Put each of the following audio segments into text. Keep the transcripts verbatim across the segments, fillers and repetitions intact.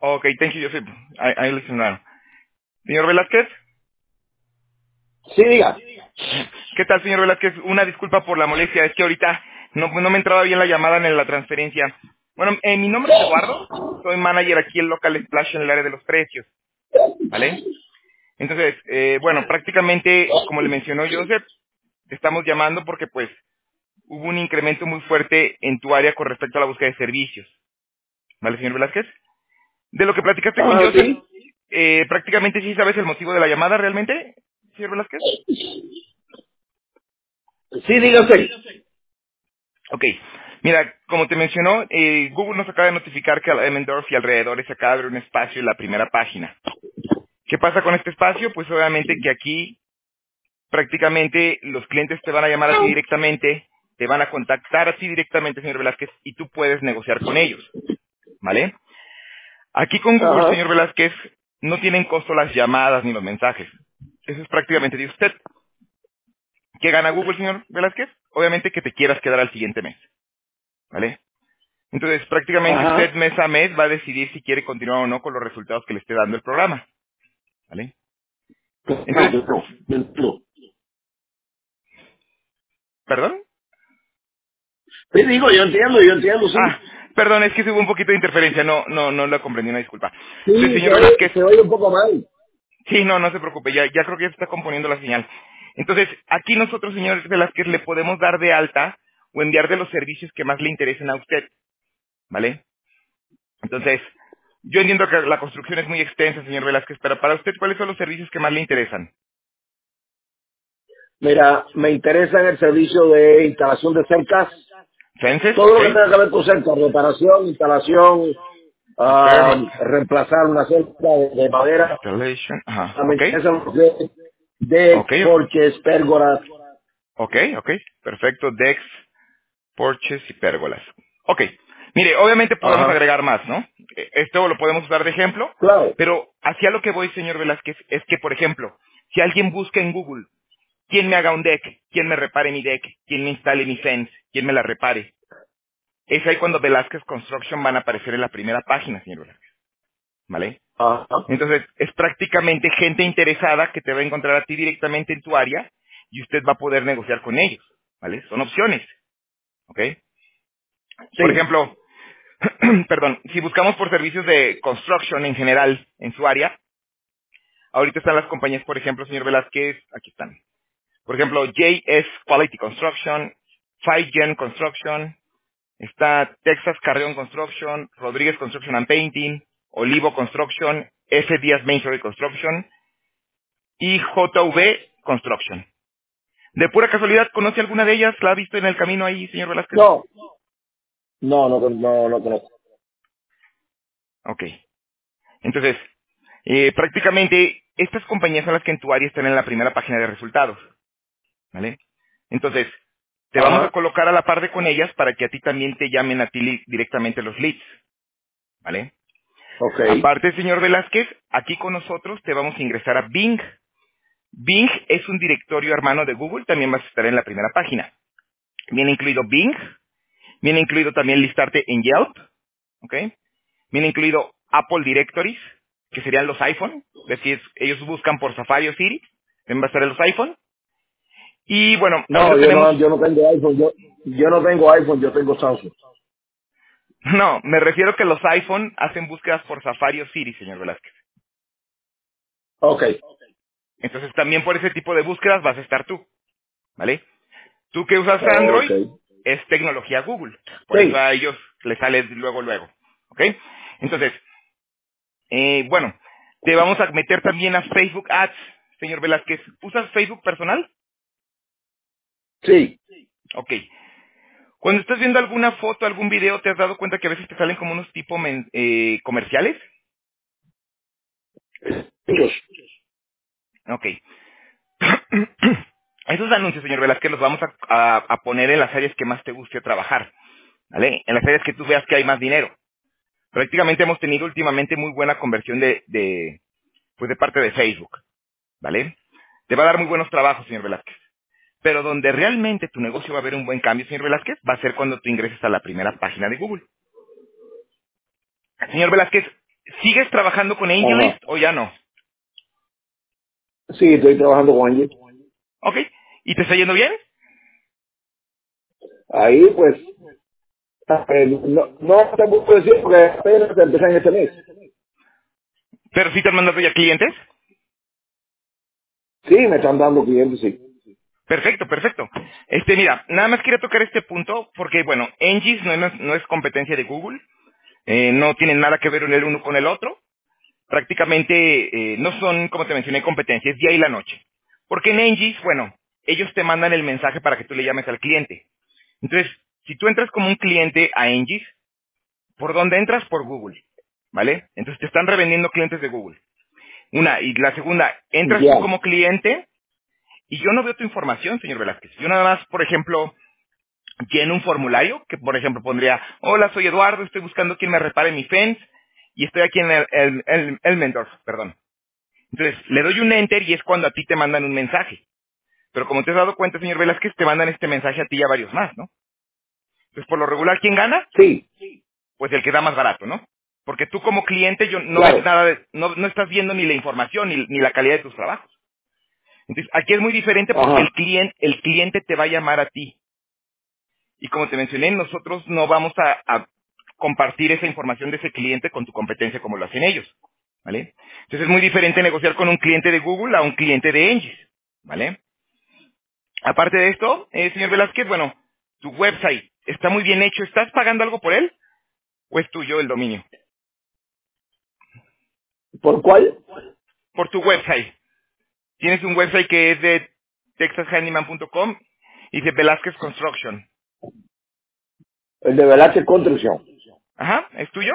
Okay, thank you, Joseph. I, I listen now. Señor Velázquez. Sí, diga. ¿Qué tal, señor Velázquez? Una disculpa por la molestia, es que ahorita no, no me entraba bien la llamada en la transferencia. Bueno, eh, mi nombre es Eduardo, soy manager aquí en Local Splash en el área de los precios, ¿vale? Entonces, eh, bueno, prácticamente, como le mencionó Joseph, te estamos llamando porque pues hubo un incremento muy fuerte en tu área con respecto a la búsqueda de servicios, ¿vale, señor Velázquez? De lo que platicaste con Ah, Joseph, sí. eh, prácticamente sí sabes el motivo de la llamada realmente, señor Velázquez. Sí, diga usted. Ok, mira, como te mencionó, eh, Google nos acaba de notificar que a Emmendorf y alrededores se acaba de abrir un espacio en la primera página. ¿Qué pasa con este espacio? Pues obviamente que aquí prácticamente los clientes te van a llamar a ti directamente, te van a contactar a ti directamente, señor Velázquez, y tú puedes negociar con ellos, ¿vale? Aquí con Google, Ajá. señor Velázquez, no tienen costo las llamadas ni los mensajes. Eso es prácticamente de usted. ¿Qué gana Google, señor Velázquez? Obviamente que te quieras quedar al siguiente mes, ¿vale? Entonces, prácticamente usted Ajá. mes a mes va a decidir si quiere continuar o no con los resultados que le esté dando el programa, ¿vale? No, Entonces, no, no, no. ¿perdón? Sí, digo, yo entiendo, yo entiendo, sí. Ah, perdón, es que hubo un poquito de interferencia, no, no, no la comprendí, una disculpa. Entonces, Sí, se señor oye, Velázquez, se oye un poco mal. sí, no, no se preocupe, ya, ya creo que ya se está componiendo la señal. Entonces, aquí nosotros, señor Velázquez, le podemos dar de alta o enviar de los servicios que más le interesen a usted, ¿vale? Entonces, yo entiendo que la construcción es muy extensa, señor Velázquez, pero para usted, ¿cuáles son los servicios que más le interesan? Mira, me interesa en el servicio de instalación de cercas, ¿Fences? todo ¿Ok? lo que tenga que ver con cercas, reparación, instalación, Repair, ah, reemplazar una cerca de, de madera. installation, ajá, Me ¿ok? interesa lo que es de ¿Ok? porches, pérgolas. ¿Ok? ¿Ok? Perfecto, decks, porches y pérgolas. Ok. Mire, obviamente podemos Ajá. agregar más, ¿no? Eh, Esto lo podemos usar de ejemplo, Claro. pero hacia lo que voy, señor Velázquez, es que, por ejemplo, si alguien busca en Google, ¿quién me haga un deck? ¿Quién me repare mi deck? ¿Quién me instale mi fence? ¿Quién me la repare? Es ahí cuando Velázquez Construction van a aparecer en la primera página, señor Velázquez, ¿vale? Ajá. Entonces, es prácticamente gente interesada que te va a encontrar a ti directamente en tu área y usted va a poder negociar con ellos, ¿vale? Son opciones, ¿ok? Por Sí. ejemplo, perdón, si buscamos por servicios de construction en general en su área, ahorita están las compañías, por ejemplo, señor Velázquez, aquí están. Por ejemplo, J S Quality Construction, Five Gen Construction, está Texas Carreón Construction, Rodríguez Construction and Painting, Olivo Construction, F. Díaz Mainstory Construction y J V Construction. ¿De pura casualidad conoce alguna de ellas? ¿La ha visto en el camino ahí, señor Velázquez? No, no, no, no, no conozco. Ok. Entonces, eh, prácticamente estas compañías son las que en tu área están en la primera página de resultados, ¿vale? Entonces, te vamos a Ajá. colocar a la par de con ellas para que a ti también te llamen a ti li- directamente los leads, ¿vale? Ok. Aparte, señor Velázquez, aquí con nosotros te vamos a ingresar a Bing. Bing es un directorio hermano de Google, también vas a estar en la primera página. Viene incluido Bing, viene incluido también listarte en Yelp, ¿ok? Viene incluido Apple Directories, que serían los iPhone, es decir, ellos buscan por Safari o Siri, también va a estar en los iPhone. Y bueno, ahí No, lo yo tenemos, no, yo no tengo iPhone, yo, yo no tengo iPhone, yo tengo Samsung. no, me refiero que los iPhone hacen búsquedas por Safari o Siri, señor Velázquez. Ok. Entonces también por ese tipo de búsquedas vas a estar tú, ¿vale? Tú que usas Ok. Android, es tecnología Google, por eso Sí, a ellos les sale luego, luego, ¿ok? Entonces, eh, bueno, te vamos a meter también a Facebook Ads, señor Velázquez. ¿Usas Facebook personal? sí. Ok. Cuando estás viendo alguna foto, algún video, ¿te has dado cuenta que a veces te salen como unos tipo men- eh, comerciales? Muchos. Ok. Esos anuncios, señor Velázquez, los vamos a, a- a poner en las áreas que más te guste trabajar, ¿vale? En las áreas que tú veas que hay más dinero. Prácticamente hemos tenido últimamente muy buena conversión de, de, pues de parte de Facebook, ¿vale? Te va a dar muy buenos trabajos, señor Velázquez. Pero donde realmente tu negocio va a ver un buen cambio, señor Velázquez, va a ser cuando tú ingreses a la primera página de Google. Señor Velázquez, ¿Sigues trabajando con Ajá. AngelList o ya no? Sí, estoy trabajando con Angie. Ok. ¿Y te está yendo bien? Ahí, pues, eh, no, no te puedo decir porque apenas empecé en este mes. ¿Pero sí te han mandado ya clientes? Sí, me están dando clientes, sí. Perfecto, perfecto. Este, mira, nada más quería tocar este punto porque, bueno, Engis no es, no es competencia de Google, eh, no tienen nada que ver el uno con el otro. Prácticamente eh, no son, como te mencioné, competencias, día y la noche. Porque en Engis, bueno, ellos te mandan el mensaje para que tú le llames al cliente. Entonces, si tú entras como un cliente a Engis, ¿por dónde entras? Por Google, ¿vale? Entonces te están revendiendo clientes de Google. Una, y la segunda, entras tú Ya. como cliente y yo no veo tu información, señor Velázquez. Yo nada más, por ejemplo, lleno un formulario que, por ejemplo, pondría, hola, soy Eduardo, estoy buscando quien me repare mi fence y estoy aquí en el, el, el- Elmendorf, perdón. Entonces, le doy un enter y es cuando a ti te mandan un mensaje. Pero como te has dado cuenta, señor Velázquez, te mandan este mensaje a ti y a varios más, ¿no? Entonces, por lo regular, ¿quién gana? Sí, Pues el que da más barato, ¿no? Porque tú como cliente yo, no ves claro. nada, de- no, no estás viendo ni la información ni, ni la calidad de tus trabajos. Entonces, aquí es muy diferente porque el Ajá. cliente, el cliente te va a llamar a ti. Y como te mencioné, nosotros no vamos a, a compartir esa información de ese cliente con tu competencia como lo hacen ellos, ¿vale? Entonces es muy diferente negociar con un cliente de Google a un cliente de Engis, ¿vale? Aparte de esto, eh, señor Velázquez, bueno, tu website está muy bien hecho. ¿Estás pagando algo por él o es tuyo el dominio? ¿Por cuál? Por tu website. Tienes un website que es de texas handyman punto com y dice Velázquez Construction. El de Velázquez Construcción. Ajá, ¿es tuyo?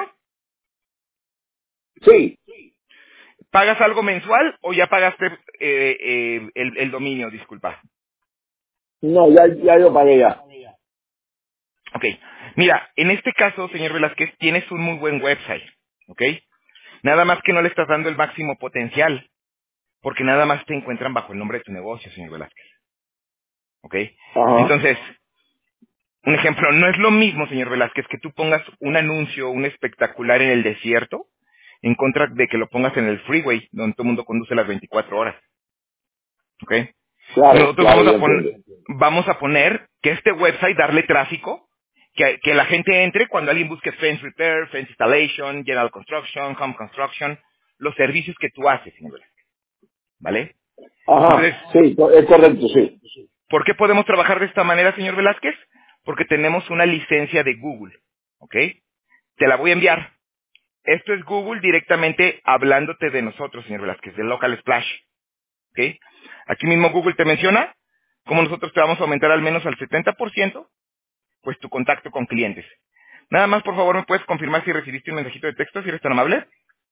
Sí. ¿Pagas algo mensual o ya pagaste eh, eh, el, el dominio? Disculpa. No, ya, ya yo pagué ya. Ok. Mira, en este caso, señor Velázquez, tienes un muy buen website. ¿Ok? Nada más que no le estás dando el máximo potencial, porque nada más te encuentran bajo el nombre de tu negocio, señor Velázquez. ¿Ok? Ajá. Entonces, un ejemplo, no es lo mismo, señor Velázquez, que tú pongas un anuncio, un espectacular en el desierto, en contra de que lo pongas en el freeway, donde todo el mundo conduce las veinticuatro horas. ¿Ok? Claro, Nosotros claro, vamos ya a, pon- entiendo. vamos a poner que este website, darle tráfico, que, que la gente entre cuando alguien busque fence repair, fence installation, general construction, home construction, los servicios que tú haces, señor Velázquez. ¿Vale? Ajá. Entonces, Sí, co- es correcto, sí. ¿por qué podemos trabajar de esta manera, señor Velázquez? Porque tenemos una licencia de Google. ¿Ok? Te la voy a enviar. Esto es Google directamente hablándote de nosotros, señor Velázquez, de Local Splash. ¿Ok? Aquí mismo Google te menciona cómo nosotros te vamos a aumentar al menos al setenta por ciento, pues tu contacto con clientes. Nada más, por favor, me puedes confirmar si recibiste un mensajito de texto, si eres tan amable.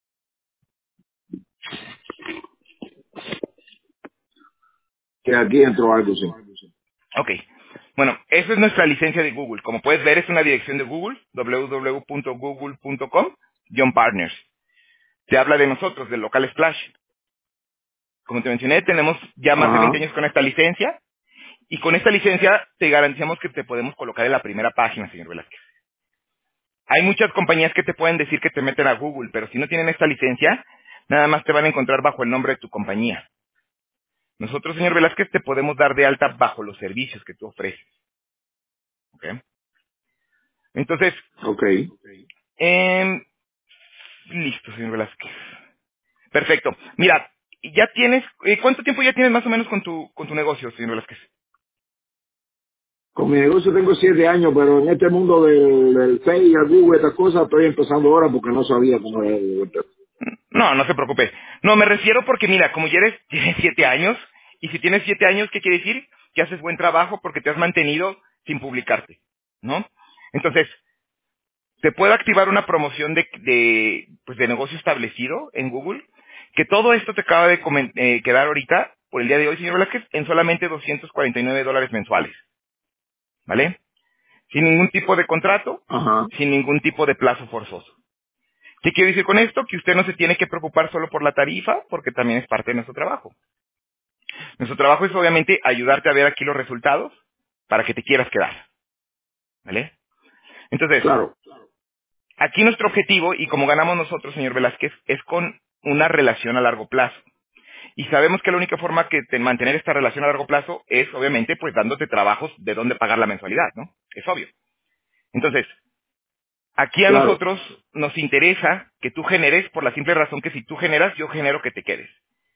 Que aquí entró algo, sí. Ok. Bueno, esa es nuestra licencia de Google. Como puedes ver, es una dirección de Google, w w w punto google punto com, John Partners. Te habla de nosotros, del local Splash. Como te mencioné, tenemos ya más de veinte Ajá. años con esta licencia y con esta licencia te garantizamos que te podemos colocar en la primera página, señor Velázquez. Hay muchas compañías que te pueden decir que te meten a Google, pero si no tienen esta licencia, nada más te van a encontrar bajo el nombre de tu compañía. Nosotros, señor Velázquez, te podemos dar de alta bajo los servicios que tú ofreces. ¿Ok? Entonces, Ok. em, listo, señor Velázquez. Perfecto. Mira, ya tienes, eh, ¿cuánto tiempo ya tienes más o menos con tu, con tu negocio, señor Velázquez? Con mi negocio tengo siete años, pero en este mundo del, del Facebook, Google, estas cosas, estoy empezando ahora porque no sabía cómo era. No, no se preocupe. No, me refiero porque, mira, como ya eres, tienes siete años, y si tienes siete años, ¿qué quiere decir? Que haces buen trabajo porque te has mantenido sin publicarte, ¿no? Entonces, te puedo activar una promoción de, de, pues de negocio establecido en Google, que todo esto te acaba de comen- eh, quedar ahorita, por el día de hoy, señor Velázquez, en solamente doscientos cuarenta y nueve dólares mensuales, ¿vale? Sin ningún tipo de contrato, Ajá. sin ningún tipo de plazo forzoso. ¿Qué quiero decir con esto? Que usted no se tiene que preocupar solo por la tarifa, porque también es parte de nuestro trabajo. Nuestro trabajo es obviamente ayudarte a ver aquí los resultados para que te quieras quedar, ¿vale? Entonces, Claro. Aquí nuestro objetivo, y como ganamos nosotros, señor Velázquez, es con una relación a largo plazo. Y sabemos que la única forma que de mantener esta relación a largo plazo es, obviamente, pues dándote trabajos de dónde pagar la mensualidad, ¿no? Es obvio. Entonces, aquí a Claro. nosotros nos interesa que tú generes por la simple razón que si tú generas, yo genero que te quedes.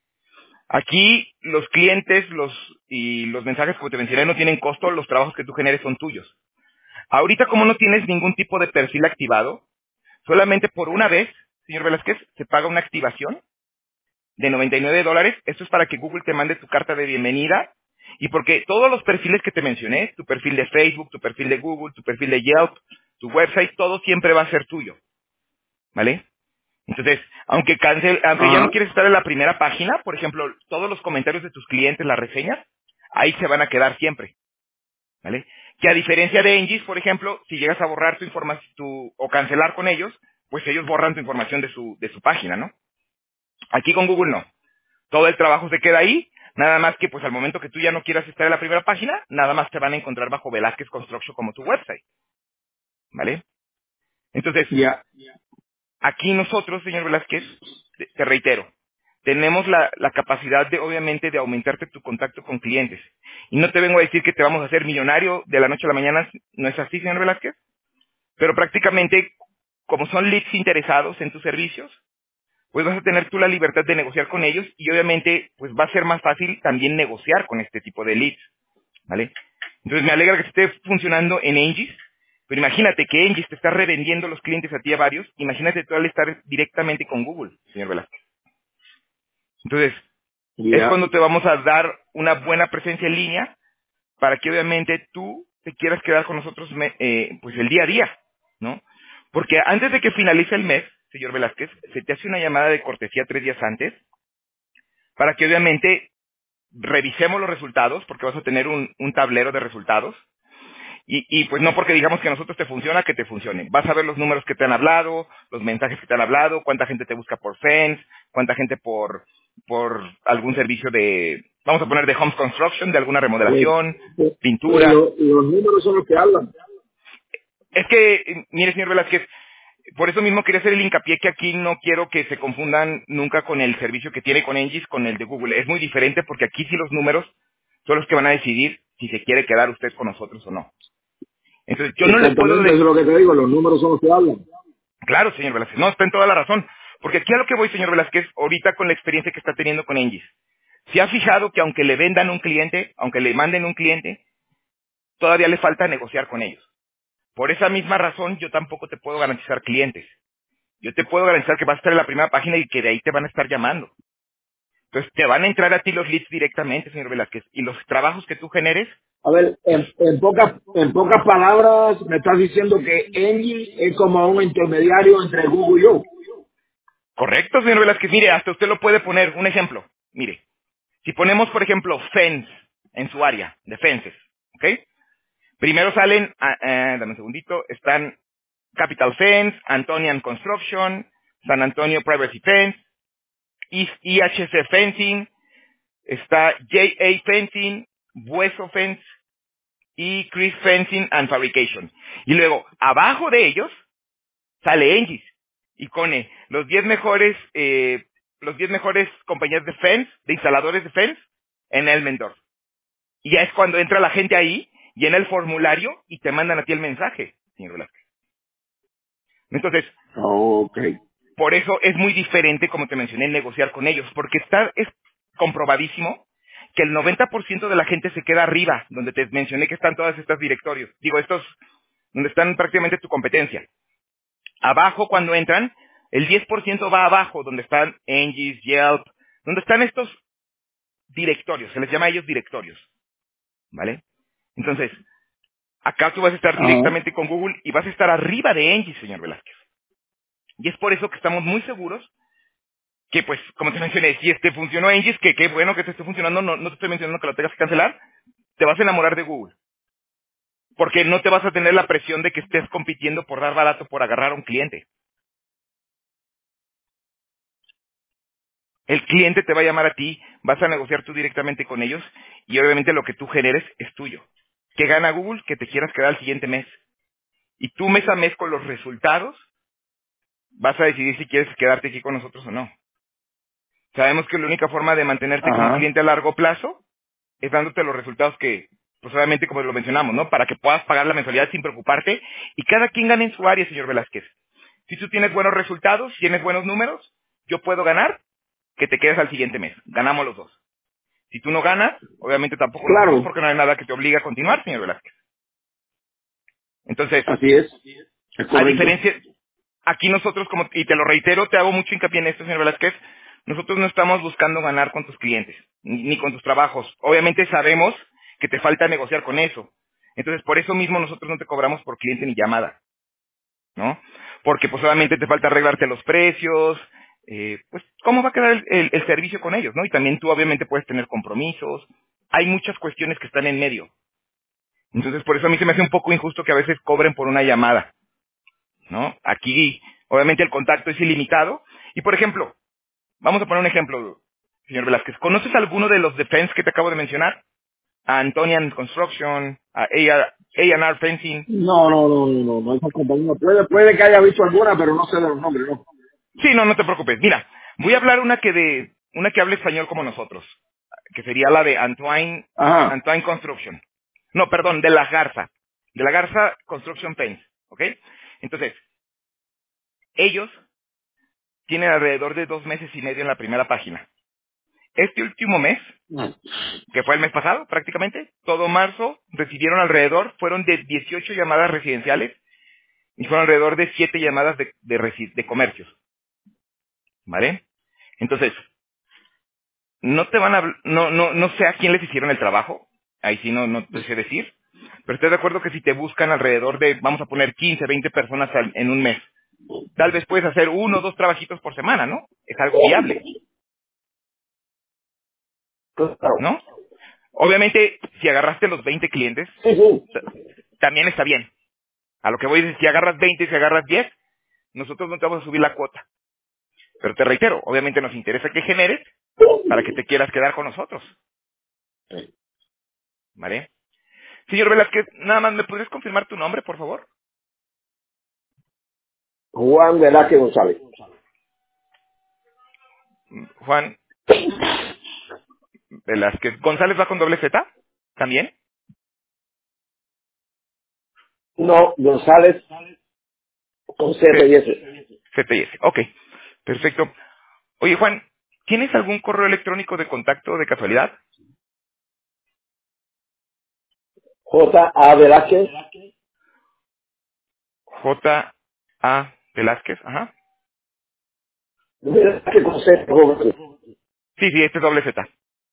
Aquí los clientes los y los mensajes, como te mencioné, no tienen costo, los trabajos que tú generes son tuyos. Ahorita, como no tienes ningún tipo de perfil activado, solamente por una vez, señor Velázquez, se paga una activación de noventa y nueve dólares. Esto es para que Google te mande tu carta de bienvenida y porque todos los perfiles que te mencioné, tu perfil de Facebook, tu perfil de Google, tu perfil de Yelp, tu website, todo siempre va a ser tuyo, ¿vale? Entonces, aunque cancel, aunque ya no Ajá. quieres estar en la primera página, por ejemplo, todos los comentarios de tus clientes, las reseñas, ahí se van a quedar siempre, ¿vale? Que a diferencia de Engis, por ejemplo, si llegas a borrar tu información tu, o cancelar con ellos, pues ellos borran tu información de su, de su página, ¿no? Aquí con Google no. Todo el trabajo se queda ahí, nada más que pues al momento que tú ya no quieras estar en la primera página, nada más te van a encontrar bajo Velázquez Construction como tu website, ¿vale? Entonces, Ya. aquí nosotros, señor Velázquez, te, te reitero, tenemos la, la capacidad de, obviamente, de aumentarte tu contacto con clientes. Y no te vengo a decir que te vamos a hacer millonario de la noche a la mañana, no es así, señor Velázquez, pero prácticamente, como son leads interesados en tus servicios, pues vas a tener tú la libertad de negociar con ellos y obviamente, pues va a ser más fácil también negociar con este tipo de leads, ¿vale? Entonces me alegra que esté funcionando en Engis, pero imagínate que Engis te está revendiendo los clientes a ti a varios, imagínate tú al estar directamente con Google, señor Velázquez. Entonces, es Ya. cuando te vamos a dar una buena presencia en línea para que obviamente tú te quieras quedar con nosotros me- eh, pues el día a día, ¿no? Porque antes de que finalice el mes, señor Velázquez, se te hace una llamada de cortesía tres días antes para que obviamente revisemos los resultados, porque vas a tener un, un tablero de resultados. Y, y pues no porque digamos que a nosotros te funciona, que te funcione. Vas a ver los números que te han hablado, los mensajes que te han hablado, cuánta gente te busca por Fence, cuánta gente por, por algún servicio de, vamos a poner de home construction, de alguna Pues, remodelación, pues, pues pintura. lo- los números son los que hablan. Es que, eh, mire, señor Velázquez, por eso mismo quería hacer el hincapié que aquí no quiero que se confundan nunca con el servicio que tiene con Engis, con el de Google. Es muy diferente porque aquí sí los números son los que van a decidir si se quiere quedar usted con nosotros o no. Entonces, yo no le puedo... Exactamente, eso De... es lo que te digo, los números son los que hablan. Claro, señor Velázquez, no, está en toda la razón. Porque aquí a lo que voy, señor Velázquez, ahorita con la experiencia que está teniendo con Engis, se ha fijado que aunque le vendan un cliente, aunque le manden un cliente, todavía le falta negociar con ellos. Por esa misma razón, yo tampoco te puedo garantizar clientes. Yo te puedo garantizar que vas a estar en la primera página y que de ahí te van a estar llamando. Entonces, te van a entrar a ti los leads directamente, señor Velázquez. Y los trabajos que tú generes, A ver, pues, en, en pocas en pocas palabras, me estás diciendo que Engie es como un intermediario entre Google y yo. correcto, señor Velázquez. Mire, hasta usted lo puede poner. Un ejemplo. Mire, si ponemos, por ejemplo, Fence en su área de fences, ¿ok? Primero salen, ah, eh, dame un segundito, están Capital Fence, Antonian Construction, San Antonio Privacy Fence, I H C Fencing, está J A Fencing, Bueso Fence y Chris Fencing and Fabrication. Y luego, abajo de ellos, sale Engis y pone los diez mejores, eh, los diez mejores compañías de fence, de instaladores de fence, en el Mendor. Y ya es cuando entra la gente ahí, llena el formulario y te mandan a ti el mensaje, señor Velázquez. Entonces, Ok. por eso es muy diferente, como te mencioné, negociar con ellos, porque está, es comprobadísimo que el noventa por ciento de la gente se queda arriba, donde te mencioné que están todas estas directorios. Digo, estos, donde están prácticamente tu competencia. Abajo, cuando entran, el diez por ciento va abajo, donde están Engis, Yelp, donde están estos directorios, se les llama a ellos directorios, ¿vale? Entonces, acá tú vas a estar Ajá. directamente con Google y vas a estar arriba de Engis, señor Velázquez. Y es por eso que estamos muy seguros que, pues, como te mencioné, si este funcionó Engis, que qué bueno que te esté funcionando, no, no te estoy mencionando que lo tengas que cancelar, te vas a enamorar de Google. Porque no te vas a tener la presión de que estés compitiendo por dar barato por agarrar a un cliente. El cliente te va a llamar a ti, vas a negociar tú directamente con ellos y obviamente lo que tú generes es tuyo. ¿Qué gana Google? Que te quieras quedar el siguiente mes. Y tú mes a mes con los resultados vas a decidir si quieres quedarte aquí con nosotros o no. Sabemos que la única forma de mantenerte como Ajá. cliente a largo plazo es dándote los resultados que, pues obviamente como lo mencionamos, ¿no? Para que puedas pagar la mensualidad sin preocuparte y cada quien gane en su área, señor Velázquez. Si tú tienes buenos resultados, tienes buenos números, yo puedo ganar que te quedes al siguiente mes. Ganamos los dos. Si tú no ganas, obviamente tampoco nosotros Claro, porque no hay nada que te obligue a continuar, señor Velázquez. Entonces, así es. Es a correcto. diferencia, aquí nosotros, como, y te lo reitero, te hago mucho hincapié en esto, señor Velázquez, nosotros no estamos buscando ganar con tus clientes, ni, ni con tus trabajos. Obviamente sabemos que te falta negociar con eso. Entonces, por eso mismo nosotros no te cobramos por cliente ni llamada, ¿no? Porque pues obviamente te falta arreglarte los precios, eh, pues cómo va a quedar el, el- el servicio con ellos, ¿no? Y también tú obviamente puedes tener compromisos. Hay muchas cuestiones que están en medio. Entonces, por eso a mí se me hace un poco injusto que a veces cobren por una llamada, ¿no? Aquí, obviamente, el contacto es ilimitado. Y, por ejemplo, vamos a poner un ejemplo, señor Velázquez. ¿Conoces alguno de los defense que te acabo de mencionar? A Antonian Construction, a A and R Fencing. No, no, no, no, no, no, esa compañía. Puede, puede que haya visto alguna, pero no sé de los nombres, ¿no? Sí, no, no te preocupes. Mira, voy a hablar una que de, una que hable español como nosotros, que sería la de Antoine, Ajá. Antoine Construction. No, perdón, de la Garza. De la Garza Construction Paints, ¿ok? Entonces, ellos tienen alrededor de dos meses y medio en la primera página. Este último mes, que fue el mes pasado prácticamente, todo marzo recibieron alrededor, fueron de dieciocho llamadas residenciales y fueron alrededor de siete llamadas de, de, resi- de comercios, ¿vale? Entonces, no te van a, habl- no, no, no sé a quién les hicieron el trabajo, ahí sí no, no te sé decir, pero estoy de acuerdo que si te buscan alrededor de, vamos a poner quince, veinte personas al- en un mes, tal vez puedes hacer uno o dos trabajitos por semana, ¿no? Es algo viable, Claro. ¿no? Obviamente, si agarraste los veinte clientes, Sí, sí. t- también está bien. A lo que voy es, si agarras veinte, si agarras diez, nosotros no te vamos a subir la cuota. Pero te reitero, obviamente nos interesa que generes para que te quieras quedar con nosotros, ¿vale? Señor Velázquez, nada más, ¿me podrías confirmar tu nombre, por favor? Juan Velázquez González. Juan Velázquez. ¿González va con doble Z? ¿También? No, González con Z y Z, S. Z y S. Ok, perfecto. Oye, Juan, ¿tienes algún correo electrónico de contacto de casualidad? J A Velázquez. J. A. Velázquez, ajá. Velázquez con Z. Jorge. Sí, sí, este es doble Z.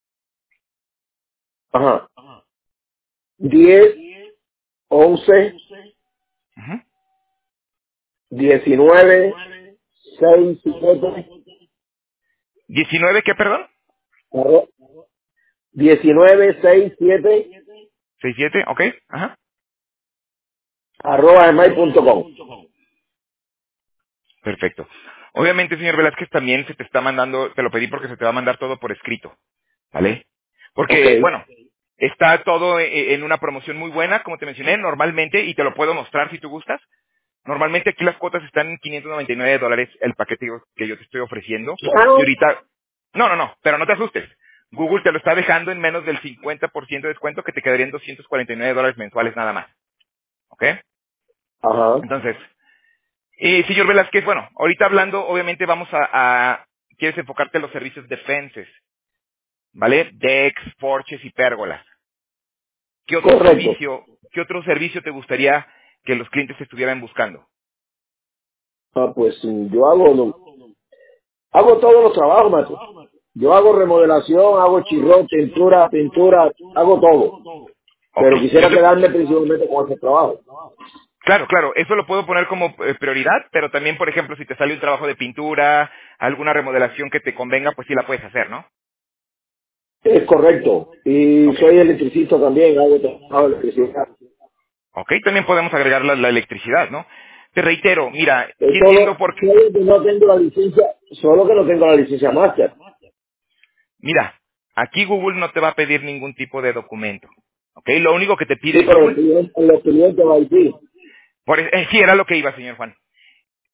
Ajá. diez, once, Ujú. diecinueve, seis, siete, ¿diecinueve qué, perdón? arro- diecinueve, seis, siete, ¿seis siete? Ok, ajá. arroba gmail punto com. Perfecto. Obviamente, señor Velázquez, también se te está mandando, te lo pedí porque se te va a mandar todo por escrito, ¿vale? Ok. Porque, bueno, está todo e- en una promoción muy buena, como te mencioné, normalmente, y te lo puedo mostrar si tú gustas. Normalmente aquí las cuotas están en quinientos noventa y nueve dólares el paquete que yo te estoy ofreciendo. Y Claro. ahorita, no, no, no, pero no te asustes. Google te lo está dejando en menos del cincuenta por ciento de descuento que te quedarían doscientos cuarenta y nueve dólares mensuales nada más. ¿Ok? Ajá. Entonces, y señor Velázquez, bueno, ahorita hablando, obviamente vamos a, a- quieres enfocarte en los servicios de fences, ¿vale? Decks, porches y pérgolas. ¿Qué otro Correcto. servicio, qué otro servicio te gustaría que los clientes estuvieran buscando? Ah, pues mm, yo hago, lo- hago todos los trabajos, maestro. Yo hago remodelación, hago chirrón, pintura, pintura, hago todo. Ok, Pero yo quisiera te, quedarme principalmente con ese trabajo. claro, claro, eso lo puedo poner como eh, prioridad, pero también, por ejemplo, si te sale un trabajo de pintura, alguna remodelación que te convenga, pues sí la puedes hacer, ¿no? Es correcto. Y Ok, soy electricista también, hago trabajo de electricidad. ok, también podemos agregar la, la electricidad, ¿no? Te reitero, mira, Es sí solo, entiendo por qué, solo que no tengo la licencia, solo que no tengo la licencia máster. mira, aquí Google no te va a pedir ningún tipo de documento, ¿ok? Lo único que te Sí, pide pero los Google, clientes, los clientes de Haití. por, eh, sí era lo que iba, señor Juan.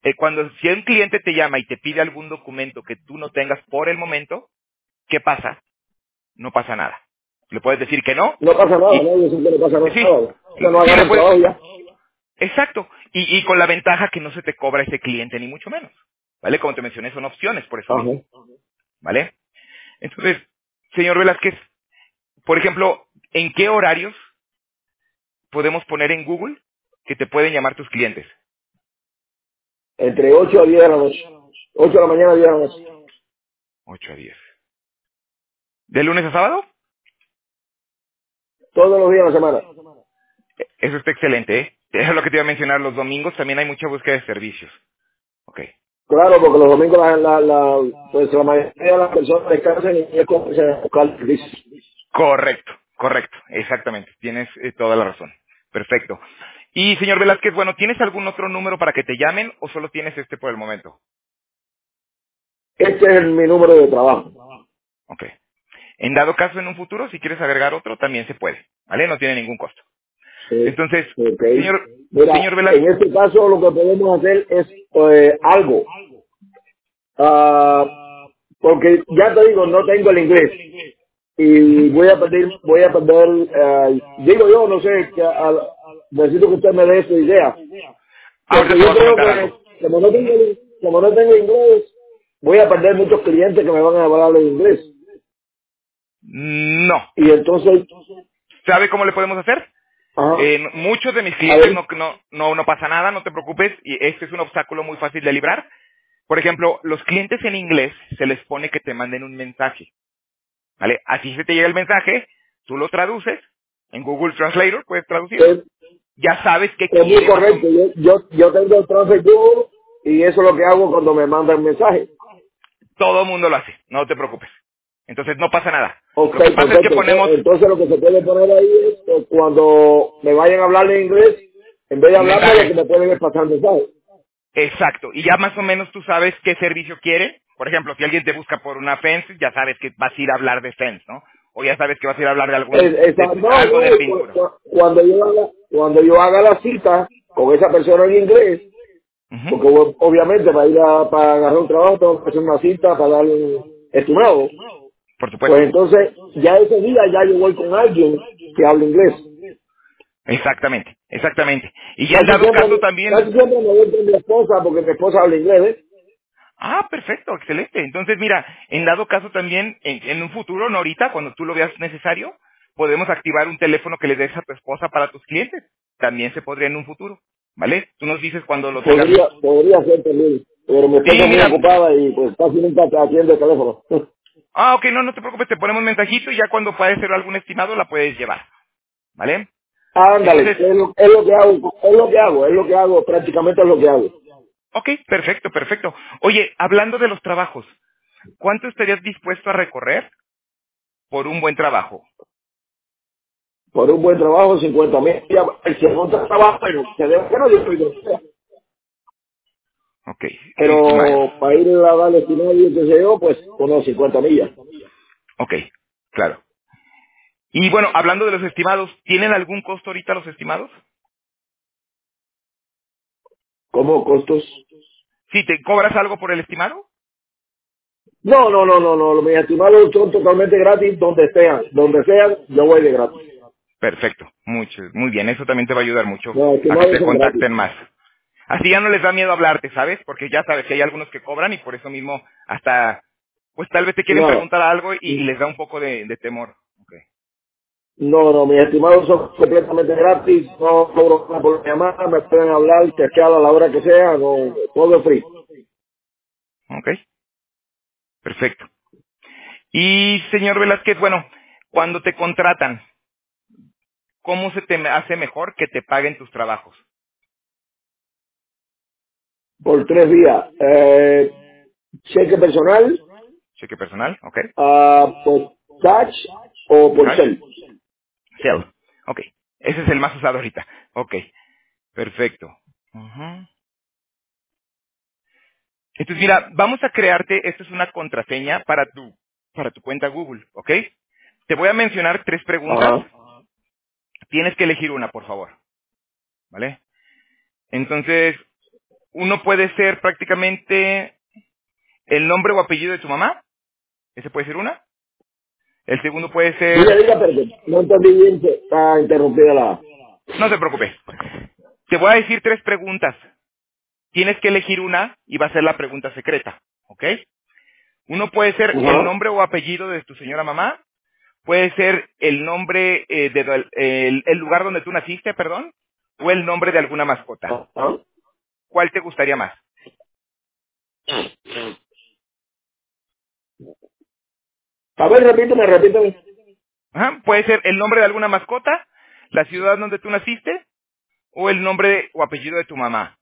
eh, cuando si un cliente te llama y te pide algún documento que tú no tengas por el momento, ¿qué pasa? No pasa nada. Le puedes decir que no. No pasa nada, Y, ¿no? Yo siempre no pasa nada. sí, O sea, no sí le agarran puedes. trabajo ya. Exacto. Y, y con la ventaja que no se te cobra ese cliente, ni mucho menos. ¿Vale? Como te mencioné, son opciones por eso Ajá. mismo. ¿Vale? Entonces, señor Velázquez, por ejemplo, ¿en qué horarios podemos poner en Google que te pueden llamar tus clientes? Entre ocho a diez de la noche. ocho de la mañana a diez de la noche. ocho a diez. ¿De lunes a sábado? Todos los días de la semana. Eh, Eso está excelente, ¿eh? Es lo que te iba a mencionar. Los domingos también hay mucha búsqueda de servicios. Ok. Claro, porque los domingos la, la, la, pues la mayoría de las personas descansan y es como se busca el servicio. Correcto, correcto. Exactamente. Tienes eh, toda la razón. Perfecto. Y, señor Velázquez, bueno, ¿tienes algún otro número para que te llamen o solo tienes este por el momento? Este es el- mi número de trabajo. Ok. En dado caso, en un futuro, si quieres agregar otro, también se puede. ¿Vale? No tiene ningún costo. Sí. Entonces, Ok. señor, Mira, señor en Velázquez. este caso lo que podemos hacer es eh, algo. Ah, porque ya te digo, no tengo el inglés. Y voy a perder, voy a perder, eh, digo yo, no sé, que a- necesito que usted me dé su idea. Ahorita Porque te yo voy a creo comentar que algo. como no tengo, como no tengo inglés, voy a perder muchos clientes que me van a hablar en inglés. No. Y entonces, ¿Sabe cómo le podemos hacer? ajá, Eh, muchos de mis a clientes ver, no, no, no, no pasa nada, no te preocupes, y este es un obstáculo muy fácil de librar. Por ejemplo, los clientes en inglés se les pone que te manden un mensaje, ¿vale? Así se te llega el mensaje, tú lo traduces, en Google Translator puedes traducirlo, es, ya sabes qué es muy quiere más o correcto. menos. Yo, yo, yo tengo el transfer Google y eso es lo que hago cuando me mandan mensaje. Todo el mundo lo hace, no te preocupes. Entonces no pasa nada. Ok, Lo que pasa es que perfecto. ponemos, Entonces entonces lo que se puede poner ahí es que cuando me vayan a hablar en inglés, en vez de el hablarme, lo mensaje. que me pueden es pasar mensaje. Exacto, y ya más o menos tú sabes qué servicio quiere. Por ejemplo, si alguien te busca por una fence, ya sabes que vas a ir a hablar de fence, ¿no? O ya sabes que vas a ir a hablar de algún, Es- de, esa- no, algo de no, cu- pintura. cu- cuando yo haga, cuando yo haga la cita con esa persona en inglés, Ujú. porque o- obviamente para ir a para agarrar un trabajo tengo que hacer una cita para darle un estimado, Por pues supuesto. entonces ya ese día ya yo voy con alguien que hable inglés. Exactamente, exactamente. Y ya en Casi dado siempre, caso casi también... siempre me voy con mi esposa porque mi esposa habla inglés, ¿eh? Ah, perfecto, excelente. Entonces, mira, en dado caso también, en, en un futuro, no ahorita, cuando tú lo veas necesario, podemos activar un teléfono que le des a tu esposa para tus clientes. También se podría en un futuro, ¿vale? Tú nos dices cuando lo tengas Podría, listo. podría ser también, pero mi esposa Sí, es muy mira, ocupada y pues casi nunca te atiende el teléfono. ah, ok, no, no te preocupes, te ponemos un mensajito y ya cuando puedas hacer algún estimado la puedes llevar, ¿vale? Ándale, Entonces, es lo, es lo que hago, es lo que hago, es lo que hago, prácticamente es lo que hago. ok, perfecto, perfecto. Oye, hablando de los trabajos, ¿cuánto estarías dispuesto a recorrer por un buen trabajo? Por un buen trabajo, cincuenta mil. Si es otro trabajo, pero se debe que no yo estoy de sea. Ok, cincuenta miles. Pero para ir a darle estimado y qué sé yo, pues unos cincuenta millas. Ok, claro. Y bueno, hablando de los estimados, ¿tienen algún costo ahorita los estimados? ¿Cómo costos? ¿Sí te cobras algo por el estimado? No, no, no, no, no, mis estimados son totalmente gratis donde sean, donde sean, yo voy de gratis. Perfecto, mucho, muy bien, eso también te va a ayudar mucho Los a que estimados te son gratis. contacten más. Así ya no les da miedo hablarte, ¿sabes? Porque ya sabes que hay algunos que cobran y por eso mismo hasta, pues tal vez te quieren No, preguntar algo y, y les da un poco de, de temor. Ok, no, no, mis estimados son completamente gratis, no cobro nada por llamada, me pueden hablar, chequear a la hora que sea, no, todo es free. ok, perfecto. Y señor Velázquez, bueno, cuando te contratan, ¿cómo se te hace mejor que te paguen tus trabajos? Por tres días. Eh, cheque personal, Cheque personal, ok. ah, por cash o por Cash, cel. Cel, ok. Ese es el más usado ahorita. Ok, perfecto. Ujú. Entonces, mira, vamos a crearte, esto es una contraseña para tu, para tu cuenta Google, ¿ok? Te voy a mencionar tres preguntas. Ajá. Tienes que elegir una, por favor, ¿vale? Entonces, uno puede ser prácticamente el nombre o apellido de tu mamá. Ese puede ser una. El segundo puede ser... Diga, diga, pero no entendí bien, que está interrumpida la... No se preocupe. Te voy a decir tres preguntas. Tienes que elegir una y va a ser la pregunta secreta. ¿Ok? Uno puede ser el Ajá. nombre o apellido de tu señora mamá. Puede ser el nombre, eh, de, do- el, el lugar donde tú naciste, perdón. O el nombre de alguna mascota. Ajá. ¿Cuál te gustaría más? A ver, repíteme, repíteme. Ajá. Puede ser el nombre de alguna mascota, la ciudad donde tú naciste, o el nombre o apellido de tu mamá.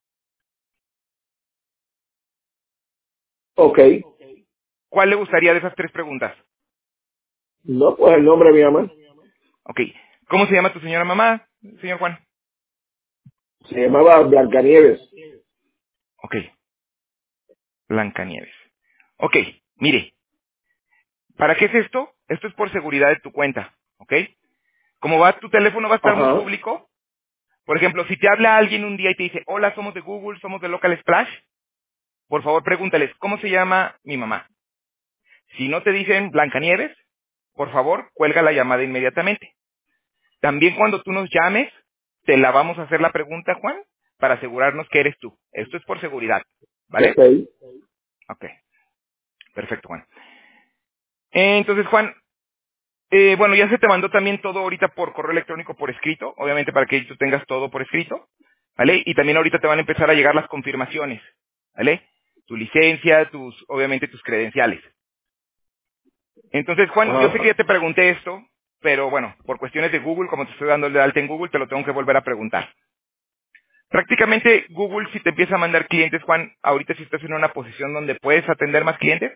Ok. ¿Cuál le gustaría de esas tres preguntas? No, pues el nombre de mi mamá Ok. ¿Cómo se llama tu señora mamá, señor Juan? se llamaba Blancanieves. Ok. Blancanieves. Ok. Mire, ¿para qué es esto? Esto es por seguridad de tu cuenta. ¿Ok? Como va, tu teléfono va a estar muy Ajá. público. Por ejemplo, si te habla alguien un día y te dice, hola, somos de Google, somos de Local Splash, por favor pregúntales, ¿cómo se llama mi mamá? Si no te dicen Blancanieves, por favor, cuelga la llamada inmediatamente. También cuando tú nos llames, te la vamos a hacer la pregunta, Juan, para asegurarnos que eres tú. Esto es por seguridad, ¿vale? Ok. Ok, perfecto, Juan. Eh, entonces, Juan, eh, bueno, ya se te mandó también todo ahorita por correo electrónico por escrito, obviamente para que tú tengas todo por escrito, ¿vale? Y también ahorita te van a empezar a llegar las confirmaciones, ¿vale? Tu licencia, tus, obviamente tus credenciales. Entonces, Juan, yo sé que Ajá. ya te pregunté esto, pero bueno, por cuestiones de Google, como te estoy dando de alta en Google, te lo tengo que volver a preguntar. Prácticamente Google, si te empieza a mandar clientes, Juan, ahorita si estás en una posición donde puedes atender más clientes.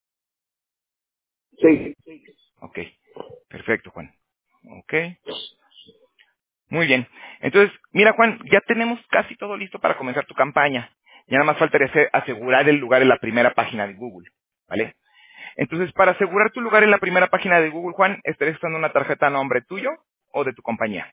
Sí. Ok, perfecto, Juan. Ok, muy bien. Entonces, mira, Juan, ya tenemos casi todo listo para comenzar tu campaña. Ya nada más faltaría hacer- asegurar el lugar en la primera página de Google, ¿vale? Entonces, para asegurar tu lugar en la primera página de Google, Juan, estarías usando una tarjeta a nombre tuyo o de tu compañía.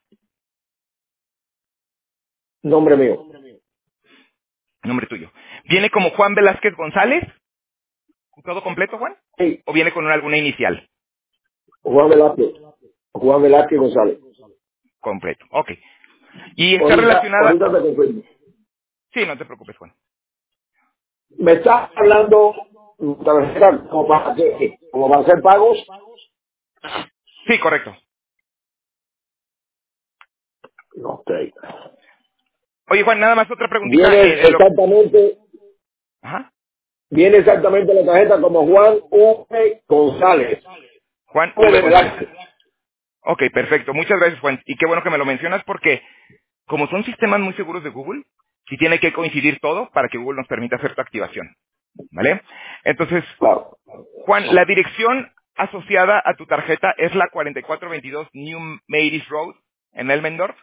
Nombre mío. Nombre tuyo. ¿Viene como Juan Velázquez González? ¿Todo completo, Juan? Sí. ¿O viene con una- alguna inicial? Juan Velázquez. Juan Velázquez González. Completo. Ok. ¿Y está Ahorita, relacionada? ahorita te confirmo. Sí, no te preocupes, Juan. Me estás hablando tarjeta como para, qué? Como para hacer pagos. Sí, correcto. Ok. Oye, Juan, nada más otra preguntita Viene en, en lo... exactamente, Ajá. viene exactamente la tarjeta como Juan V. González. Juan V V. de González. Velázquez. Ok, perfecto. Muchas gracias, Juan. Y qué bueno que me lo mencionas porque, como son sistemas muy seguros de Google, sí tiene que coincidir todo para que Google nos permita hacer tu activación. ¿Vale? Entonces, Claro. Juan, la dirección asociada a tu tarjeta es la cuarenta y cuatro veintidós New Maris Road en Elmendorf.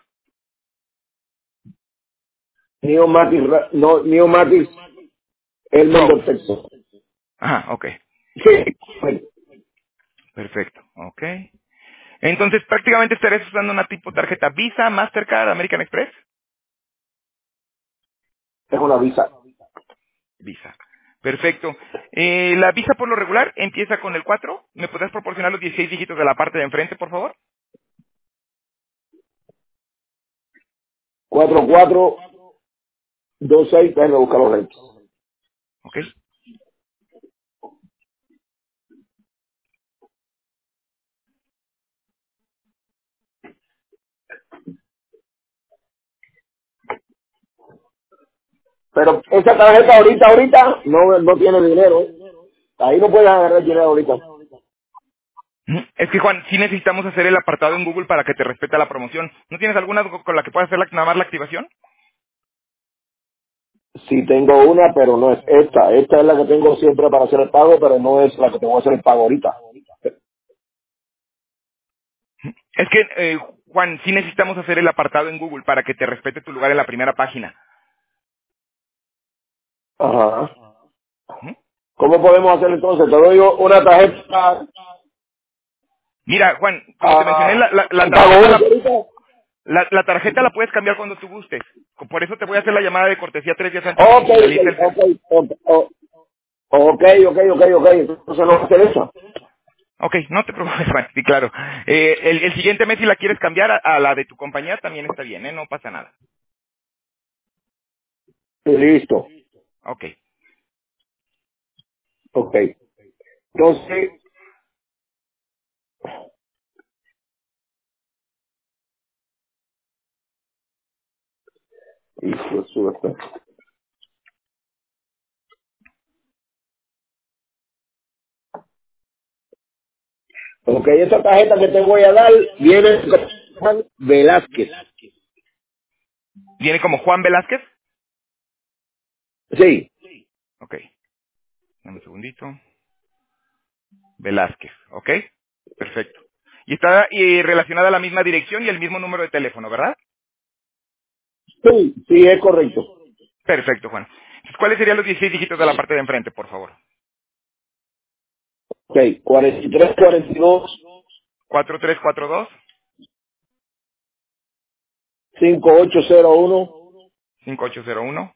Neomatic, Ra- no, Neomatic, el Road. mundo texto. Ajá, ok. Sí. Bueno, Perfecto. Ok. Entonces, prácticamente estarías usando una tipo tarjeta Visa, Mastercard, American Express. es una visa. Visa. Perfecto. Eh, la Visa por lo regular empieza con el cuatro. ¿Me podrías proporcionar los dieciséis dígitos de la parte de enfrente, por favor? cuatro cuatro dos seis, déjame buscar los reyes. Ok. Pero esa tarjeta ahorita, ahorita, no, no tiene dinero. ¿eh? Ahí no puedes agarrar dinero ahorita. Ujú. Es que, Juan, sí necesitamos hacer el apartado en Google para que te respete la promoción. ¿No tienes alguna con la que puedas hacer la- nada más la activación? Sí tengo una, pero no es esta. Esta es la que tengo siempre para hacer el pago, pero no es la que tengo que hacer el pago ahorita. Es que, eh, Juan, sí necesitamos hacer el apartado en Google para que te respete tu lugar en la primera página. Ajá. Ujú. ¿Cómo podemos hacer entonces? Te doy una tarjeta Mira, Juan, como te mencioné, a la, la- la el pago tarjeta único la... ahorita. La, la tarjeta la puedes cambiar cuando tú gustes. Por eso te voy a hacer la llamada de cortesía tres días antes de que Ok, finalice el ok, servicio. ok, ok, ok, ok, ok, ok. Entonces no hacer eso. Ok, no te preocupes, Juan. Sí, claro. Eh, el, el siguiente mes, si la quieres cambiar a, a la de tu compañía, también está bien, ¿eh? No pasa nada. Listo. Ok. Ok. Entonces, hijo de su- ok, esa tarjeta que te voy a dar viene con Juan Velázquez. ¿Viene como Juan Velázquez? Sí, Ok. Dame un segundito. Velázquez, ¿ok? Perfecto. Y está eh, relacionada a la misma dirección y el mismo número de teléfono, ¿verdad? sí, sí, es correcto. Perfecto, Juan. Entonces, ¿cuáles serían los dieciséis dígitos de la parte de enfrente, por favor? Ok, cuarenta y tres, cuarenta y dos, cuatro tres cuatro dos, cinco ocho cero uno, cinco ocho cero uno,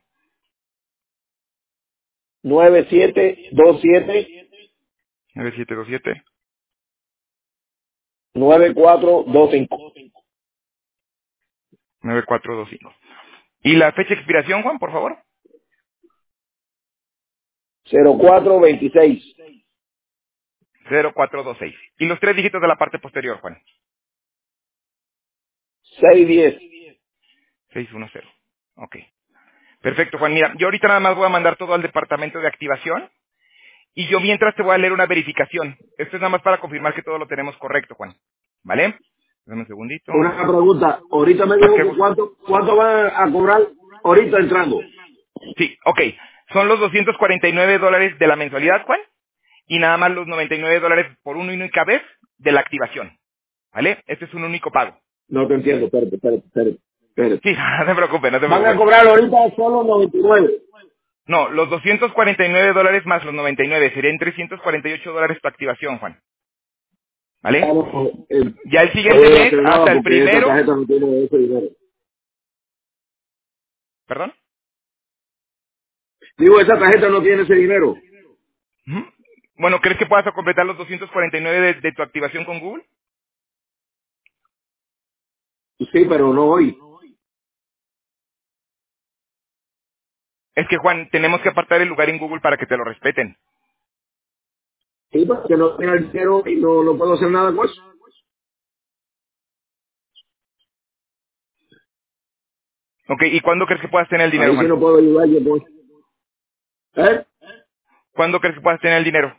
nueve siete dos siete, nueve siete dos siete, nueve cuatro dos cinco, nueve cuatro dos cinco. ¿Y la fecha de expiración, Juan, por favor? cero cuatro veintiséis, cero cuatro dos seis. ¿Y los tres dígitos de la parte posterior, Juan? seis diez. seis uno cero. Ok. Perfecto, Juan. Mira, yo ahorita nada más voy a mandar todo al departamento de activación y yo mientras te voy a leer una verificación. Esto es nada más para confirmar que todo lo tenemos correcto, Juan. ¿Vale? Dame un segundito. Una pregunta, ahorita me ¿Para dijo qué que gusto? cuánto, cuánto van a cobrar ahorita entrando. Sí, ok. Son los doscientos cuarenta y nueve dólares de la mensualidad, Juan, y nada más los noventa y nueve dólares por una única vez de la activación. ¿Vale? Este es un único pago. No te entiendo, espérate, espérate, espérate. espérate. Sí, no te preocupes, no te Van a preocupes. cobrar ahorita solo noventa y nueve. No, los doscientos cuarenta y nueve dólares más los noventa y nueve serían trescientos cuarenta y ocho dólares tu activación, Juan. Ah, ¿Vale? no, eh, Ya el no siguiente voy a mes, hacer nada hasta el porque esa primero, tarjeta no tiene ese dinero. ¿perdón? Digo, esa tarjeta no tiene ese dinero. Ujú. Bueno, ¿crees que puedas completar los doscientos cuarenta y nueve de, de tu activación con Google? Sí, pero no hoy. Es que, Juan, tenemos que apartar el lugar en Google para que te lo respeten. Sí, porque no tiene el dinero y no, no puedo hacer nada con eso. Ok, ¿y cuándo crees que puedas tener el dinero, Ahí sí Juan? no puedo ayudar yo, pues. ¿Eh? ¿Cuándo crees que puedas tener el dinero?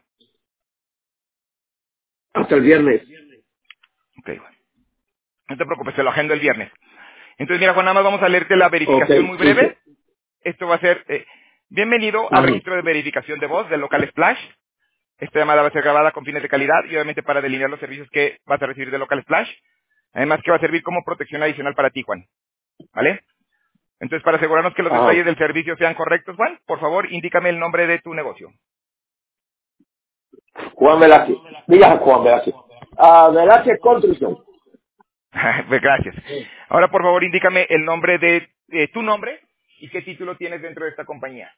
Hasta el viernes. Ok, Juan. No te preocupes, te lo agendo el viernes. Entonces, mira, Juan, nada más vamos a leerte la Ok, verificación muy listo. breve. Esto va a ser, eh, bienvenido al Ajá. registro de verificación de voz del local Splash. Esta llamada va a ser grabada con fines de calidad y obviamente para delinear los servicios que vas a recibir de local Splash. Además que va a servir como protección adicional para ti, Juan. ¿Vale? Entonces, para asegurarnos que los Ajá. detalles del servicio sean correctos, Juan, por favor, indícame el nombre de tu negocio. Juan Velázquez. Diga Juan Velázquez. Ah, Velázquez Construction. Pues gracias. Ahora, por favor, indícame el nombre de eh, tu nombre y qué título tienes dentro de esta compañía.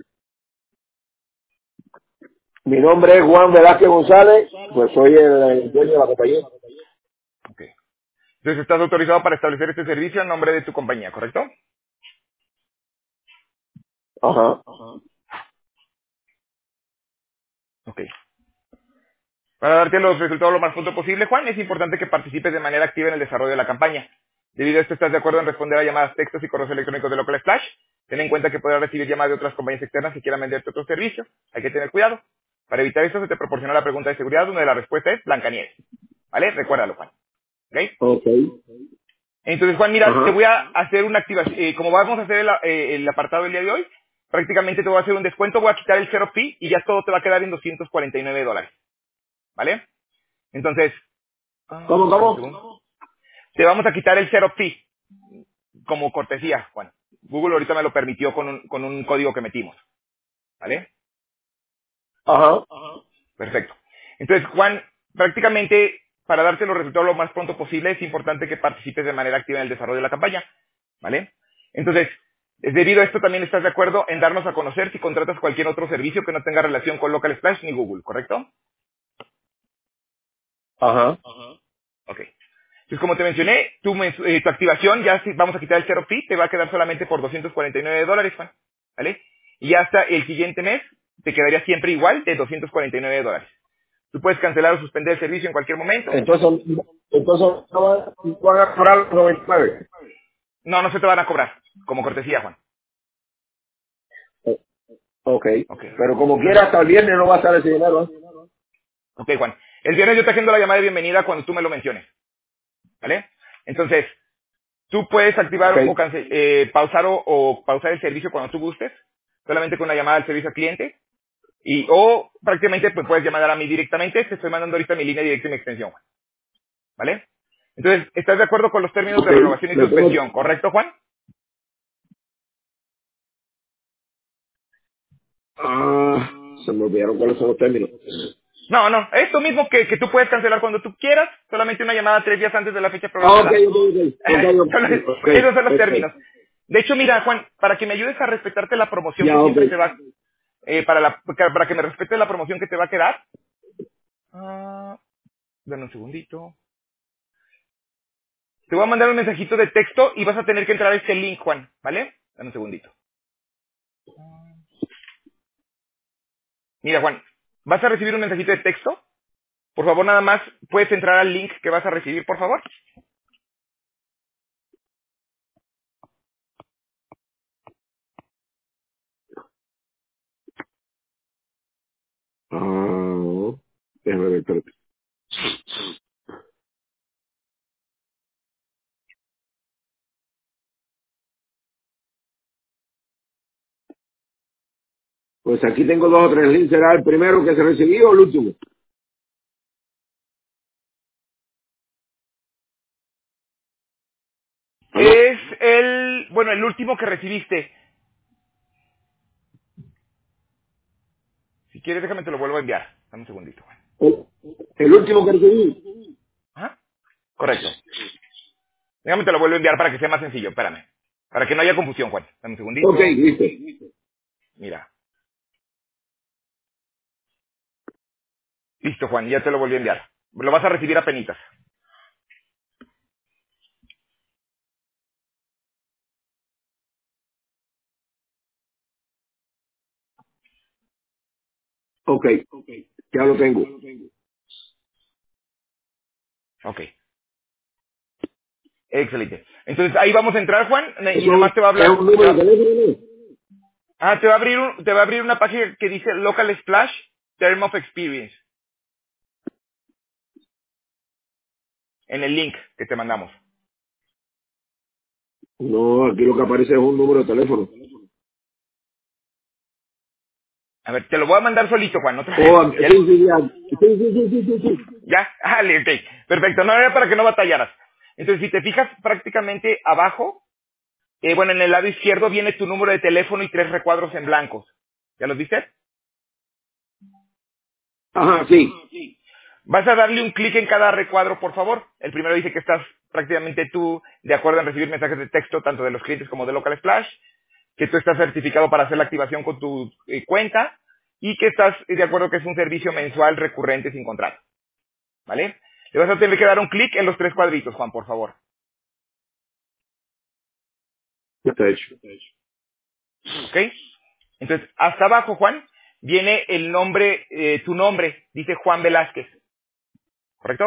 Mi nombre es Juan Velázquez González. Pues soy el, el dueño de la compañía. Ok. Entonces, estás autorizado para establecer este servicio en nombre de tu compañía, ¿correcto? Ajá. Ok. Para darte los resultados lo más pronto posible, Juan, es importante que participes de manera activa en el desarrollo de la campaña. Debido a esto, ¿estás de acuerdo en responder a llamadas, textos y correos electrónicos de Local Splash? Ten en cuenta que podrás recibir llamadas de otras compañías externas que quieran venderte otro servicio. Hay que tener cuidado. Para evitar esto, se te proporciona la pregunta de seguridad, donde la respuesta es Blancanieves. ¿Vale? Recuérdalo, Juan. ¿Ok? Ok. Entonces, Juan, mira, te Ajá. voy a hacer una activación. Eh, como vamos a hacer el, eh, el apartado del día de hoy, prácticamente te voy a hacer un descuento, voy a quitar el cero fee y ya todo te va a quedar en doscientos cuarenta y nueve dólares. ¿Vale? Entonces, ¿Cómo, ah, dame un segundo. cómo? Te vamos a quitar el cero fee como cortesía, Juan. Google ahorita me lo permitió con un, con un código que metimos. ¿Vale? Ajá. Perfecto. Entonces, Juan, prácticamente para darte los resultados lo más pronto posible, es importante que participes de manera activa en el desarrollo de la campaña, ¿vale? Entonces, debido a esto también estás de acuerdo en darnos a conocer si contratas cualquier otro servicio que no tenga relación con Local Splash ni Google, ¿correcto? Ajá. Ok. Entonces, como te mencioné, tu, mensu- eh, tu activación, ya si vamos a quitar el cero fee, te va a quedar solamente por doscientos cuarenta y nueve dólares, Juan, ¿vale? Y hasta el siguiente mes te quedaría siempre igual de doscientos cuarenta y nueve dólares. Tú puedes cancelar o suspender el servicio en cualquier momento. Entonces, entonces no van, no van a cobrar los noventa y nueve. No, no se te van a cobrar, como cortesía, Juan. Eh, Ok. Ok. Pero como quiera, Ujú. hasta el viernes no va a estar ese dinero. ¿Eh? Ok, Juan. El viernes yo te agendo la llamada de bienvenida cuando tú me lo menciones, ¿vale? Entonces, tú puedes Ok. activar o cance- eh, pausar o, o pausar el servicio cuando tú gustes, solamente con una llamada al servicio al cliente, y o prácticamente pues, puedes llamar a mí directamente, te estoy mandando ahorita mi línea directa y mi extensión, Juan, ¿vale? Entonces, ¿estás de acuerdo con los términos Ok. de renovación y Me pongo- suspensión, correcto, Juan? Ah, se me olvidaron cuáles son los términos. No, no, esto mismo que, que tú puedes cancelar cuando tú quieras, solamente una llamada tres días antes de la fecha Ah, ok, programada. ok, ok. Ok, Solo- ok. Ok, Esos son los ok. términos. De hecho, mira, Juan, para que me ayudes a respetarte la promoción Ya, que ok. siempre te va, eh, para, la, para que me respetes la promoción que te va a quedar, ah, dame un segundito. Te voy a mandar un mensajito de texto y vas a tener que entrar a este link, Juan, ¿vale? Dame un segundito. Mira, Juan, vas a recibir un mensajito de texto. Por favor, nada más, puedes entrar al link que vas a recibir, por favor. Ah, déjame ver, espérate. Pues aquí tengo dos o tres links. ¿Será el primero que se recibió o el último? ¿Aló? Es el, bueno, el último que recibiste. Si quieres, déjame te lo vuelvo a enviar. Dame un segundito, Juan. El, el último que recibí. Ajá. Correcto. Déjame te lo vuelvo a enviar para que sea más sencillo, espérame. Para que no haya confusión, Juan. Dame un Ok, segundito. listo. Mira. Listo, Juan, ya te lo volví a enviar. Lo vas a recibir a penitas. Ok, ya lo tengo. Ok. Excelente. Entonces ahí vamos a entrar, Juan, y Eso nomás te va a es hablar, un te número de va, teléfono, ¿no? ah, te va a abrir un, te va a abrir una página que dice Local Splash Term of Experience en el link que te mandamos. No, aquí lo que aparece es un número de teléfono. A ver, te lo voy a mandar solito, Juan, otra vez. Oh, sí, ¿Ya? sí, ya. Sí, sí, sí, sí, sí, sí. ¿Ya? Ah, ok. Perfecto. No era para que no batallaras. Entonces, si te fijas prácticamente abajo, eh, bueno, en el lado izquierdo viene tu número de teléfono y tres recuadros en blancos. ¿Ya los viste? Ajá, sí. Vas a darle un clic en cada recuadro, por favor. El primero dice que estás prácticamente tú de acuerdo en recibir mensajes de texto tanto de los clientes como de Local Splash, que tú estás certificado para hacer la activación con tu eh, cuenta y que estás de acuerdo que es un servicio mensual recurrente sin contrato. ¿Vale? Le vas a tener que dar un clic en los tres cuadritos, Juan, por favor. Ya está hecho. ¿Ok? Entonces, hasta abajo, Juan, viene el nombre, eh, tu nombre, dice Juan Velázquez, ¿correcto?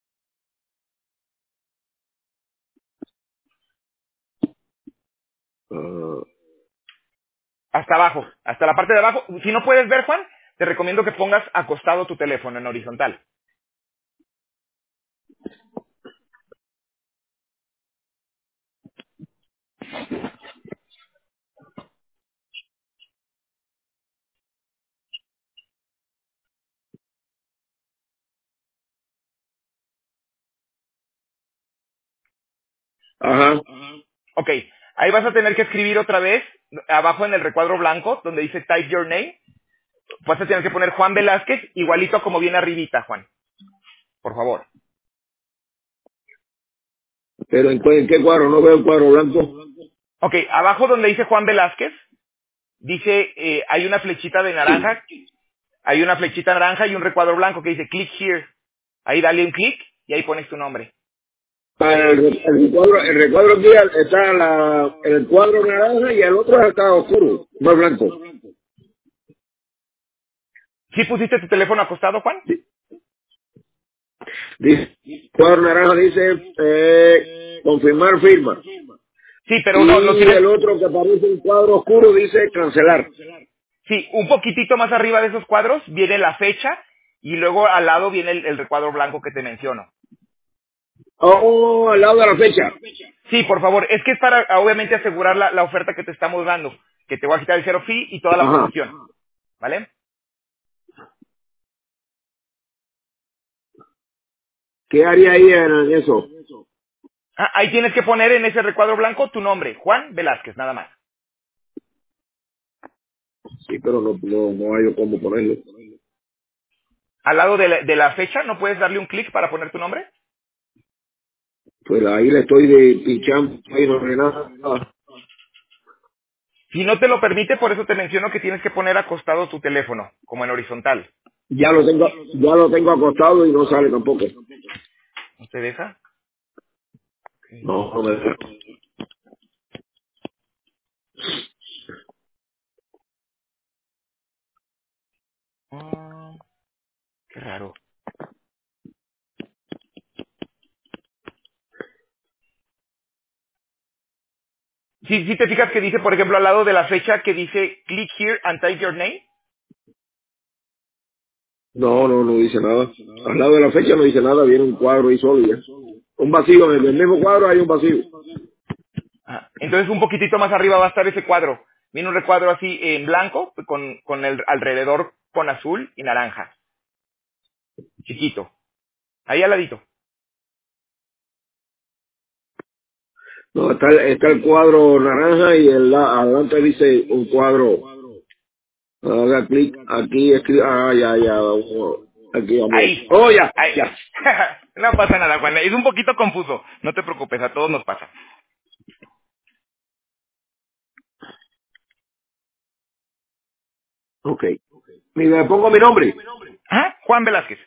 Ah, Hasta abajo, hasta la parte de abajo. Si no puedes ver, Juan, te recomiendo que pongas acostado tu teléfono en horizontal. ajá. Ok, ahí vas a tener que escribir otra vez, abajo en el recuadro blanco, donde dice Type Your Name, vas a tener que poner Juan Velázquez, igualito como viene arribita, Juan, por favor. Pero ¿en, qué- en qué cuadro? No veo el cuadro blanco. Ok, abajo donde dice Juan Velázquez, dice, eh, hay una flechita de Sí. naranja, hay una flechita naranja y un recuadro blanco que dice click here. Ahí dale un clic y ahí pones tu nombre. Ah, El, el recuadro, el recuadro aquí está la, el cuadro naranja y el otro está oscuro, no es blanco. ¿Sí pusiste tu teléfono acostado, Juan? Dice, cuadro naranja dice eh, confirmar firma. Sí, pero no, lo Y tienes, el otro que aparece en cuadro oscuro dice cancelar. sí, un poquitito más arriba de esos cuadros viene la fecha y luego al lado viene el, el recuadro blanco que te menciono. Oh, al lado de la fecha. Sí, por favor, es que es para obviamente asegurar la, la oferta que te estamos dando, que te voy a quitar el cero fee y toda la Ajá. promoción, ¿vale? ¿Qué haría ahí en eso? Ah, ahí tienes que poner en ese recuadro blanco tu nombre, Juan Velázquez, nada más. Sí, pero no, no, no hay cómo ponerlo. Al lado de la, de la fecha, ¿no puedes darle un clic para poner tu nombre? Pues ahí le estoy de pinchando, ahí no hay nada. Si no te lo permite, por eso te menciono que tienes que poner acostado tu teléfono, como en horizontal. Ya lo tengo, ya lo tengo acostado y no sale tampoco. ¿No te deja? No, no me deja. Ah, qué raro. Sí, sí te fijas que dice, por ejemplo, al lado de la fecha que dice click here and type your name. No, no, no dice nada. Al lado de la fecha no dice nada, viene un cuadro ahí solo y ya. Un vacío, en el mismo cuadro hay un vacío. Ah, entonces un poquitito más arriba va a estar ese cuadro. Viene un recuadro así en blanco, con, con el alrededor con azul y naranja. Chiquito. Ahí al ladito. No, está, el- está el cuadro naranja y el, la- adelante dice un cuadro. Haga clic aquí, escribe, ah, ya, ya, vamos, aquí vamos. Ahí. Oh, ya, Ahí. ya. No pasa nada, Juan. Es un poquito confuso. No te preocupes, a todos nos pasa. Ok. Mira, le pongo mi nombre. ¿Ah? Juan Velázquez.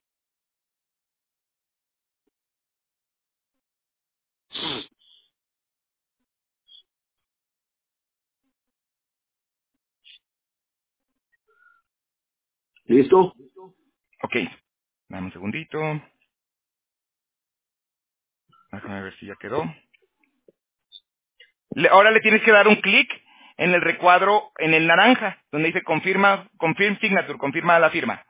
¿Listo? Ok. Dame un segundito. Déjame ver si ya quedó. Le- ahora le tienes que dar un clic en el recuadro, en el naranja, donde dice confirma, confirm signature, confirma la firma.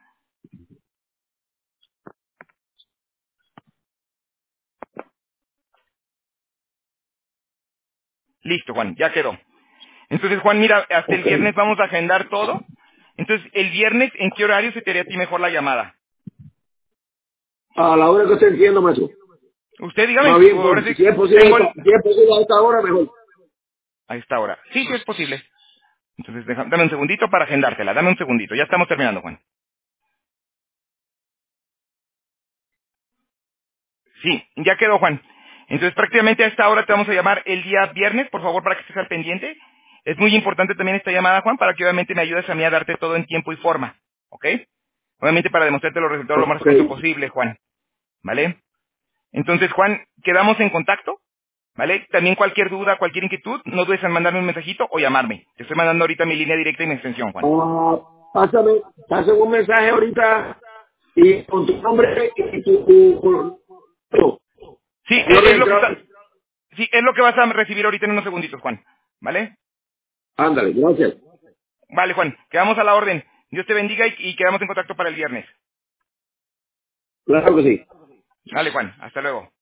Listo, Juan, ya quedó. Entonces, Juan, mira, hasta el Ok. viernes vamos a agendar todo. Entonces, el viernes, ¿en qué horario se te haría a ti mejor la llamada? A la hora que usted entienda, maestro. Usted Más dígame, bien, ahora pues, sí, si es posible, a tengo esta- el... si es posible a esta hora, mejor. A esta hora. Sí, sí es posible. Entonces, deja- dame un segundito para agendártela. Dame un segundito. Ya estamos terminando, Juan. Sí, ya quedó, Juan. Entonces, prácticamente a esta hora te vamos a llamar el día viernes, por favor, para que estés al pendiente. Es muy importante también esta llamada, Juan, para que obviamente me ayudes a mí a darte todo en tiempo y forma. ¿Ok? Obviamente para demostrarte los resultados lo más Ok. pronto posible, Juan. ¿Vale? Entonces, Juan, quedamos en contacto. ¿Vale? También cualquier duda, cualquier inquietud, no dudes en mandarme un mensajito o llamarme. Te estoy mandando ahorita mi línea directa y mi extensión, Juan. Ah, pásame, pásame un mensaje ahorita y con tu nombre y tu... tu- tu- tu- Sí, no es, había es lo que entrado. está, sí, es lo que vas a recibir ahorita en unos segunditos, Juan. ¿Vale? Ándale, gracias. Vale, Juan, quedamos a la orden. Dios te bendiga y, y quedamos en contacto para el viernes. Claro que sí. Vale, Juan, hasta luego.